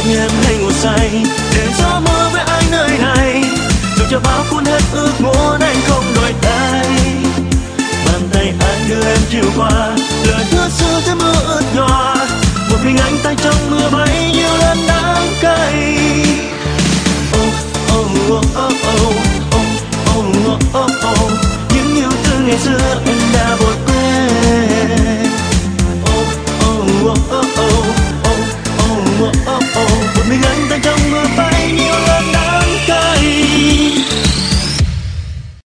khi em hay ngủ say, để gió mưa với anh nơi này, dù cho bão cuốn hết ước muốn anh không đổi thay. Bàn tay anh đưa em chiều qua, lời hứa xưa thế mưa ướt nhòa, một mình anh tay trong mưa bay nhiều lần đắng cay. Oh oh oh oh